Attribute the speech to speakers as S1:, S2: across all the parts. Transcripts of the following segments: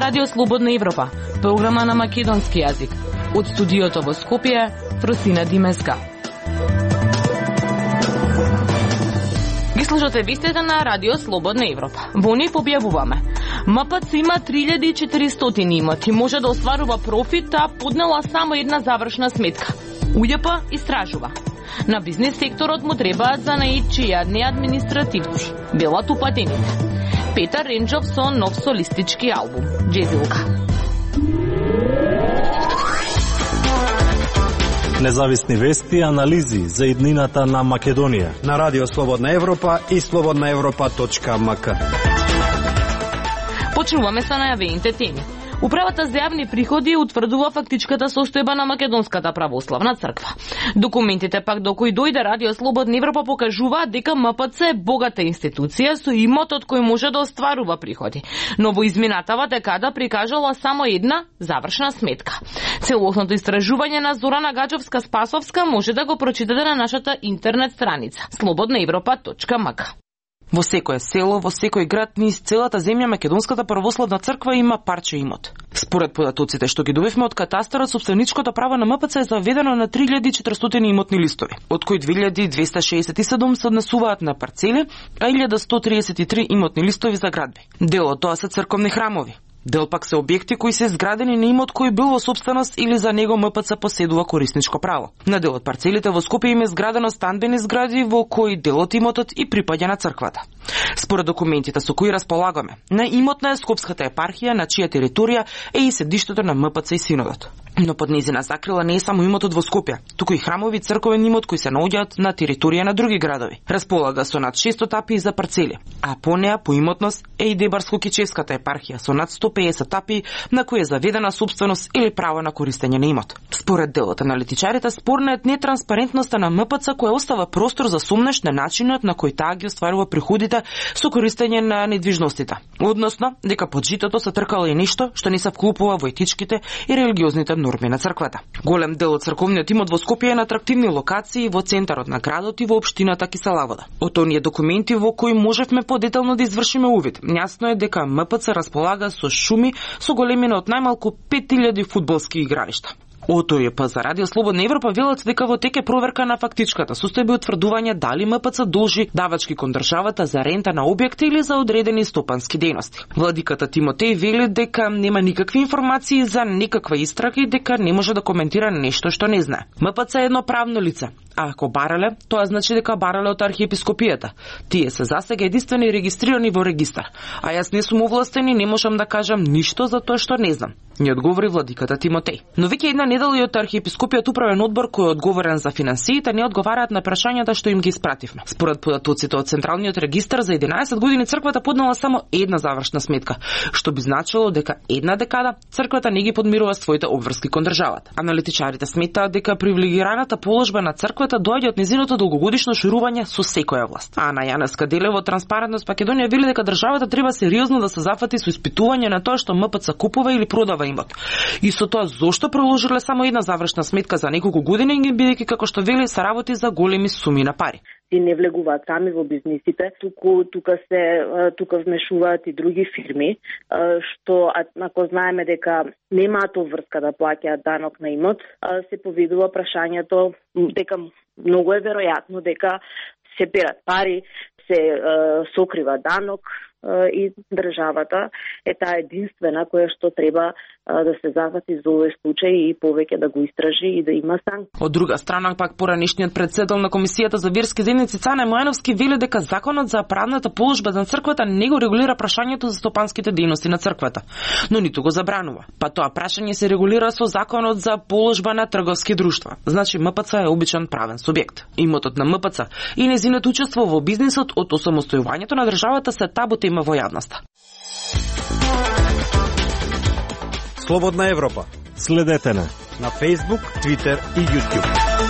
S1: Радио Слободна Европа, програма на македонски јазик. Од студиото во Скопје, Фросина Димеска. Ги слушате вестите на Радио Слободна Европа. Во нив објавуваме: МПЦ има 3400 имоти, може да остварува профит, а поднела само една завршна сметка. УЈП истражува. На бизнес секторот му требаат занаидчи, а не административци. Велат упатените. Петар Ренџов со нов солистички албум, Джезилка.
S2: Независни вести и анализи за иднината на Македонија
S3: на Радио Слободна Европа и slobodnaevropa.mk.
S1: Почнуваме со најавените теми. Управата за јавни приходи утврдува фактичката состојба на Македонската православна црква. Документите пак до кои дојде Радио Слободна Европа покажуваат дека МПЦ е богата институција со имот од кој може да остварува приходи. Но во изминатава декада прикажала само една завршна сметка. Целосното истражување на Зорана Гаджовска-Спасовска може да го прочитате на нашата интернет страница slobodnaevropa.mk.
S4: Во секое село, во секој град низ целата земја Македонската православна црква има парче имот. Според податоците што ги добивме од катастарот, сопственичкото право на МПЦ е заведено на 3400 имотни листови, од кои 2267 се однесуваат на парцели, а 1133 имотни листови за градби. Дел од тоа се црковни храмови. Дел пак се објекти кои се изградени на имот кој бил во сопственост или за него МПЦ поседува корисничко право. На дел од парцелите во Скопје има изградено станбени згради во кои дел од имотот и припаѓа на црквата. Според документите со кои располагаме, на имотна е Скопската епархија, на чија територија е и седиштето на МПЦ и синодот. Но под незина закрила не е само имотот во Скопје, туку и храмови и црковен имот кои се наоѓаат на територија на други градови. Располага со над 600 тапии за парцели, а по неа по имотност е и Дебарско-Кичевската епархија со над 150 тапии на кои е заведена собственост или право на користење на имот. Според делот аналитичарите, спорна е нетранспарентноста на МПЦ која остава простор за сумнеш на начинот на кој таа ги остварува приходите со користење на недвижностите. Односно, дека под житото се тркало и нешто што не се вклупува во етичките и религиозните норми на црквата. Голем дел од црковниот имот во Скопје е на атрактивни локации во центарот на градот и во општината Киселавода. Од оние документи во кои можевме подетално да извршиме увид, јасно е дека МПЦ располага со шуми со големина од најмалку 5000 фудбалски игралишта. Од УЈП за Радио Слободна Европа велат дека во тек е проверка на фактичката состојба и утврдување дали МПЦ должи давачки кон државата за рента на објекти или за одредени стопански дејности. Владиката Тимотеј вели дека нема никакви информации за никаква истрага и дека не може да коментира нешто што не знае. МПЦ е едно правно лице. А ако барале, тоа значи дека барале од архиепископијата. Тие се засега единствени регистрирани во регистар. А јас не сум овластен и не можам да кажам ништо за тоа што не знам, ни одговори владиката Тимотеј. Но веќе една недела и од архиепископијата управен одбор кој е одговорен за финансиите не одговараат на прашањата што им ги испративме. Според податоците од Централниот регистар за 11 години црквата поднела само една завршна сметка, што би значило дека една декада црквата не ги подмирува своите обврски кон државата. Аналитичарите сметаат дека привилегираната положба на црквата доаѓа од незиното долгогодишно ширување со секоја власт. Ана Јанеска Делева од Транспарентност Македонија вели дека државата треба сериозно да се зафати со испитување на тоа што МПЦ купува или продава имот. И со тоа зошто проложиле само една завршна сметка за неколку години, бидејќи како што вели се работи за големи суми на пари.
S5: И не влегуваат сами во бизнисите, тука вмешуваат и други фирми, што ако знаеме дека немаат обврска да плаќаат данок на имот, се поведува прашањето дека многу е веројатно дека се перат пари, се сокрива данок и државата е таа единствена која што треба да се зафати за овој случај и повеќе да го истражи и да има санкции.
S4: Од друга страна, пак поранешниот председател на Комисијата за верски заедници Цане Мојановски вели дека законот за правната положба на црквата не го регулира прашањето за стопанските дејности на црквата, но ниту го забранува. Па тоа прашање се регулира со законот за положба на трговски друштва. Значи МПЦ е обичен правен субјект. Имотот на МПЦ и нејзиното учество во бизнисот од осамостојувањето на државата се табу тема во јавноста.
S3: Слободна Европа.
S2: Следете на
S3: Facebook, Twitter и YouTube.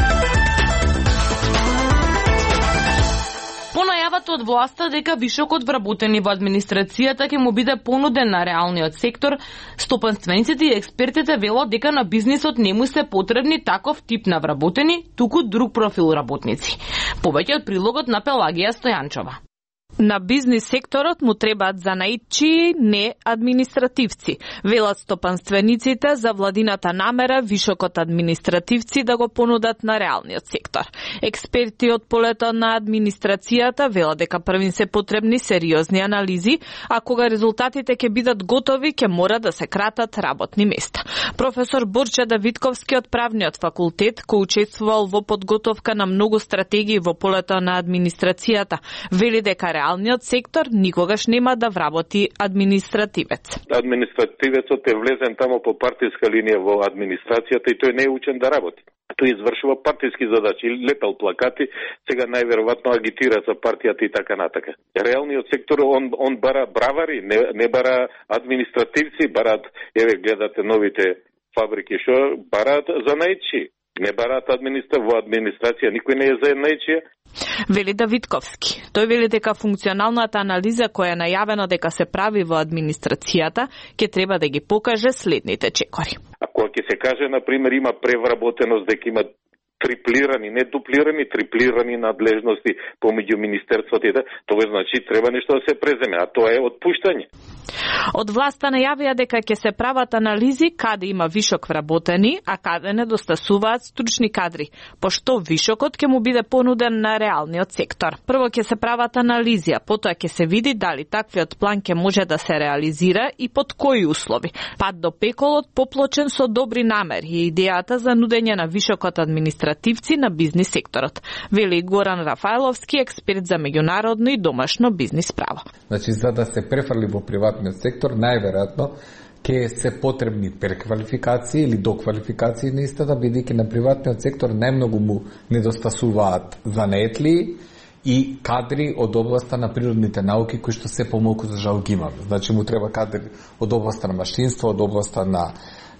S1: По најавата од власта дека вишокот вработени во администрацијата ќе му биде понуден на реалниот сектор, стопанствениците и експертите велат дека на бизнисот не му се потребни таков тип на вработени, туку друг профил работници. Повеќе од прилогот на Пелагија Стојанчова.
S6: На бизнис секторот му требаат занаидчии, не административци. Велат стопанствениците за владината намера вишокот административци да го понудат на реалниот сектор. Експерти од полето на администрацијата велат дека првин се потребни сериозни анализи, а кога резултатите ќе бидат готови, ќе мора да се кратат работни места. Професор Борче Давидковски од Правниот факултет, кој учествувал во подготовка на многу стратегии во полето на администрацијата, вели дека реалниот сектор никогаш нема да вработи административец.
S7: Административецот е влезен тамо по партиска линија во администрацијата и тој не е учен да работи. Тој извршува партиски задачи, лепел плакати, сега најверојатно агитира за партијата и така натака. Реалниот сектор, он бара бравари, не бара административци, бараат, еве гледате новите фабрики, што бараат занаидчи. Не бараат во администрација, никој не е занаидчија.
S6: Вели Давидковски. Тој вели дека функционалната анализа која е најавено дека се прави во администрацијата, ќе треба да ги покаже следните чекори.
S7: Ако ќе се каже, например, има превработеност, дека има триплирани, не дуплирани, триплирани надлежности помеѓу министерствата, тоа значи треба нешто да се преземе, а тоа е отпуштање.
S6: Од власта најавија дека ќе се прават анализи каде има вишок вработени, а каде недостасуваат стручни кадри, пошто вишокот ќе му биде понуден на реалниот сектор. Прво ќе се прават анализи, а потоа ќе се види дали таквиот план ќе може да се реализира и под кои услови. Пат до пеколот поплочен со добри намери и идејата за нудење на вишокот административци на бизнис секторот, вели Горан Рафаеловски, експерт за меѓународно и домашно бизнис право.
S8: Значи, за да се префрли во приватниот сектор, најверојатно ќе се потребни преквалификации или доквалификации на истата, бидејќи на приватниот сектор најмногу му недостасуваат занаетли и кадри од областа на природните науки, кои што се помалку за жал ги имаме. Значи, му треба кадри од областа на машинство, од областа на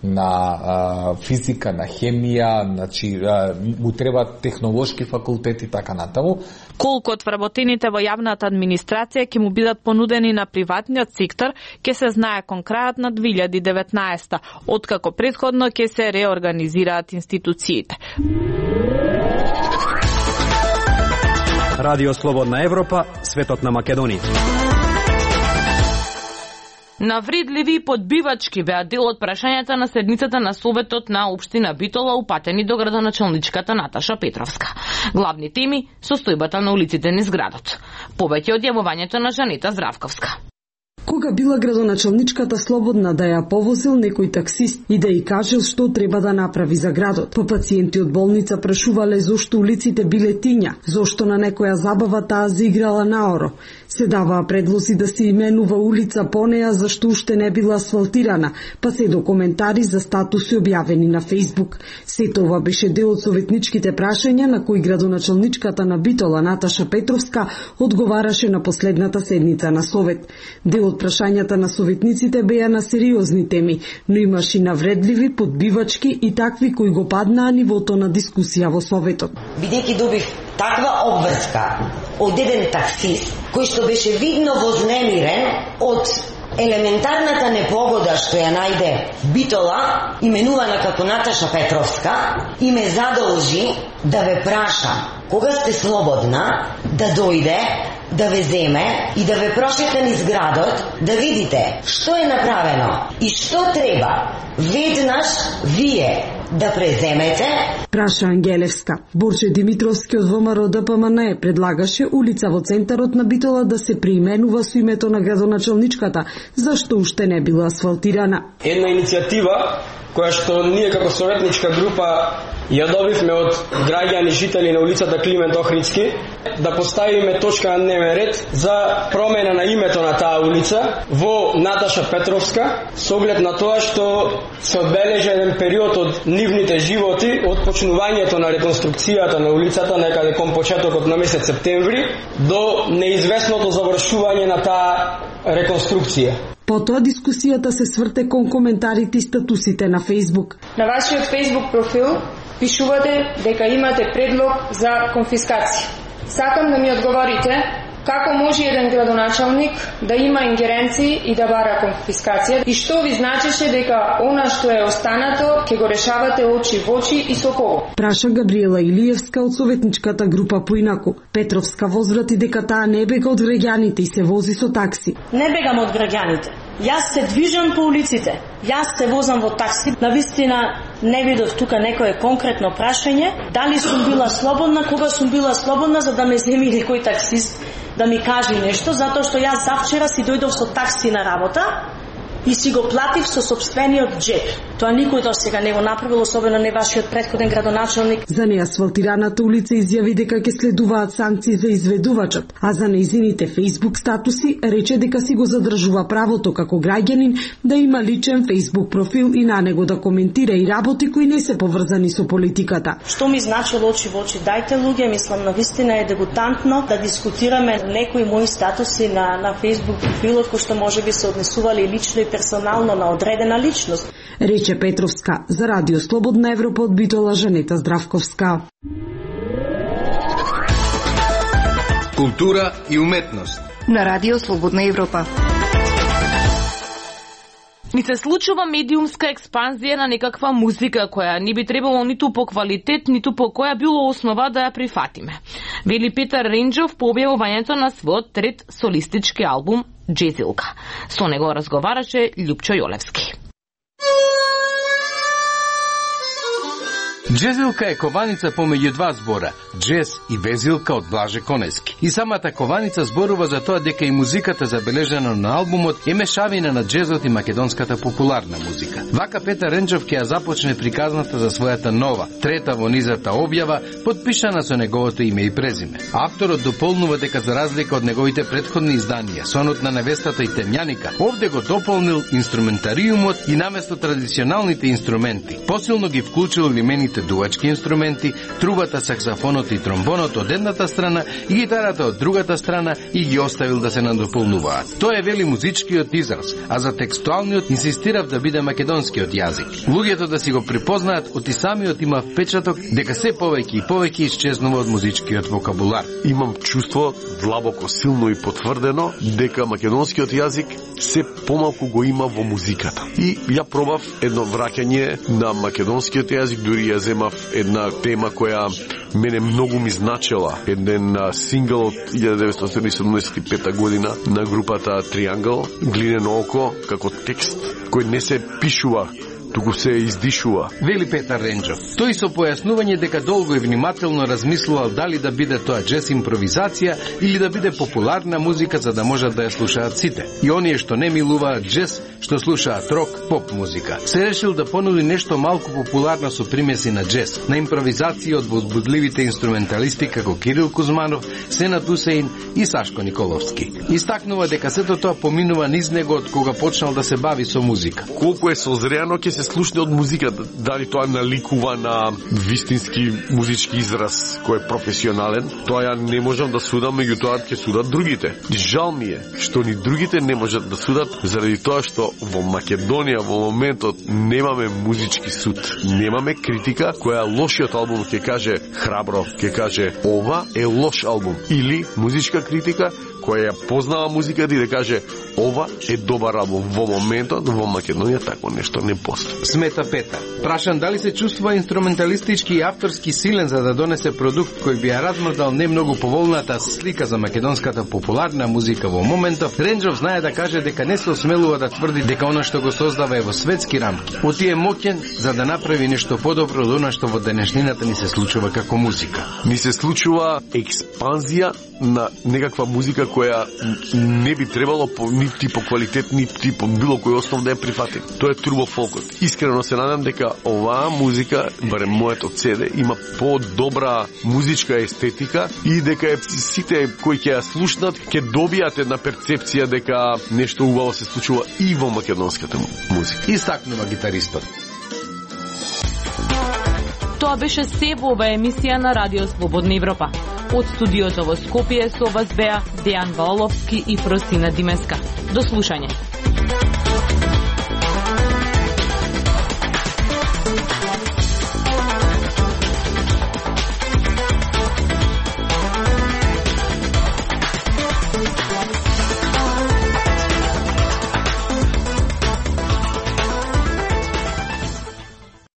S8: физика, на хемија, значи му треба технолошки факултети и така натаму.
S6: Колку од вработените во јавната администрација ќе му бидат понудени на приватниот сектор, ќе се знае кон крајот на 2019, откако претходно ќе се реорганизираат институциите.
S3: Радио Слободна Европа, светот на Македонија.
S1: Навредливи и подбивачки беа дел од прашањата на седницата на Советот на Општина Битола, упатени до градоначалничката Наташа Петровска. Главни теми – состојбата на улиците низ градот. Повеќе од јавувањето на Жанета Здравковска.
S9: Кога била градоначалничката слободна да ја повозил некој таксист и да ја кажел што треба да направи за градот. По пациенти од болница прашувале зошто улиците биле тиња, зошто на некоја забава таа заиграла наоро. Се даваа предлози да се именува улица по неја зашто уште не била асфалтирана, па се до коментари за статуси објавени на Фејсбук. Сето ова беше дел од советничките прашања на кои градоначалничката на Битола Наташа Петровска одговараше на последната седница на Совет. Дел од прашањата на советниците беа на сериозни теми, но имаше и навредливи, подбивачки и такви кои го паднаа нивото на дискусија во Советот.
S10: Бидејќи добив таква обврска од еден таксист, кој што беше видно вознемирен од елементарната непогода што ја најде Битола, именувана како Наташа Петровска, и ме задолжи да ве прашам кога сте слободна да дојде, да ве земе и да ве прошета низ градот, да видите што е направено и што треба веднаш вие да преземете.
S9: Праша Ангелевска. Борче Димитровски од ВМРО ДПМН предлагаше улица во центарот на Битола да се преименува со името на градоначалничката, зашто уште не била асфалтирана.
S11: Една иницијатива која што ние како советничка група ја добивме од граѓани жители на улицата Климент Охридски, да поставиме точка на дневен ред за промена на името на таа улица во Наташа Петровска, со оглед на тоа што се одбележа еден период од нивните животи, од почнувањето на реконструкцијата на улицата некаде кон почетокот на месец септември до неизвестното завршување на таа реконструкција.
S9: Потоа дискусијата се сврте кон коментарите и статусите на Фејсбук.
S12: На вашиот Фејсбук профил пишувате дека имате предлог за конфискација. Сакам да ми одговорите Како може еден градоначалник да има ингеренции и да бара конфискација? И што ви значеше дека она што е останато ќе го решавате очи во очи и со кого?
S9: Праша Габриела Илиевска од советничката група Поинаку. Петровска возврати дека таа не бега од граѓаните и се вози со такси.
S13: Не бегам од граѓаните. Јас се движам по улиците. Јас се возам во такси. Навистина не видов тука некое конкретно прашање. Дали сум била слободна, кога сум била слободна, за да ме земи некој таксист да ми каже нешто, затоа што јас завчера си дојдов со такси на работа и си го платив со сопствениот джеб. Тоа никој до сега не го направил, особено не вашиот претходен градоначалник.
S9: За неасфалтираната улица изјави дека ќе следуваат санкции за изведувачот, а за нејзините Facebook статуси рече дека си го задржува правото како граѓанин да има личен Facebook профил и на него да коментира и работи кои не се поврзани со политиката.
S13: Што ми значило очи во очи? Дајте луѓе, мислам навистина е дегутантно да дискутираме некои мои статуси на Facebook профилот кои што можеби се однесували лично и персонално на одредена личност.
S9: Рече Петровска за Радио Слободна Европа од Битола Жанета Здравковска.
S14: Култура и уметност
S15: на Радио Слободна Европа.
S1: Ни се случува медиумска експанзија на некаква музика која не би требало ниту по квалитет, ниту по која било основа да ја прифатиме. Вели Петар Ренџов по објавувањето на својот трет солистички албум Джезилка. Со него разговараше Љупчо Јолевски.
S14: Джезилка е кованица помеѓу два збора, джез и везилка од Блаже Конески. И самата кованица зборува за тоа дека и музиката забележена на албумот е мешавина на джезот и македонската популарна музика. Вака Петар Ренџов ќе ја започне приказната за својата нова, трета во низата објава, подпишана со неговото име и презиме. Авторот дополнува дека за разлика од неговите претходни изданија, Сонот на невестата и Темјаника, овде го дополнил инструментариумот и наместо традиционалните инструменти, посилно ги вклучил елемените дувачки инструменти, трубата, саксофонот и тромбонот од едната страна и гитарата од другата страна и ги оставил да се надополнуваат. Тоа е вели музичкиот израз, а за текстуалниот инсистирав да биде македонскиот јазик. Луѓето да си го припознаат, оти самиот има впечаток дека се повеќе и повеќе исчезнува од музичкиот вокабулар.
S16: Имам чувство, длабоко, силно и потврдено, дека македонскиот јазик се помалку го има во музиката. И ја пробав едно враќање на македонскиот јазик, дури ја земав една тема која мене многу ми значела, еден сингл од 1975 година на групата Триангл, Глинено око, како текст кој не се пишува, туку се издишува.
S14: Вели Петар Ренџов. Тој со појаснување дека долго и внимателно размислувал дали да биде тоа джез импровизација или да биде популарна музика за да можат да ја слушаат сите. И оние што не милуваат джез, што слушаат рок, поп музика. Се решил да понуди нешто малку популарно со примеси на джез, на импровизација од возбудливите инструменталисти како Кирил Кузманов, Сенат Усеин и Сашко Николовски. Истакнува дека сето тоа поминува низ него од кога почнал да се бави со музика.
S16: Колку е созреано ќе се слушне од музиката, дали тоа наликува на вистински музички израз кој е професионален, тоа ја не можам да судам, меѓутоа ќе судат другите. Жал ми е што ни другите не можат да судат заради тоа што во Македонија во моментот немаме музички суд. Немаме критика која лошиот албум ќе каже храбро, ќе каже ова е лош албум, или музичка критика која ја познава музиката и да каже ова е добар албум. Во моментот во Македонија такво нешто не постои.
S14: Смета Петар. Прашан дали се чувствува инструменталистички и авторски силен за да донесе продукт кој би ја размрдал не многу поволната слика за македонската популарна музика во моментот, Ренџов знае да каже дека не се осмелува да тврди дека она што го создава е во светски рамки. Оти е моќен за да направи нешто подобро од она што во денешнината ни се случува како музика.
S16: Ни се случува експанзија на некаква музика која не би требало нити по квалитет, нити по било кој основ да ја прифатим. Тоа е турбофолкот. Искрено се надам дека оваа музика, барем моето CD, има по-добра музичка естетика и дека сите кои ќе ја слушнат ќе добијат една перцепција дека нешто убаво се случува и во македонската музика.
S14: Истакнува гитаристот.
S1: Тоа беше се во ова емисија на Радио Слободна Европа. Од студиото во Скопје со вас беа Дејан Ваоловски и Просина Димеска. До слушање.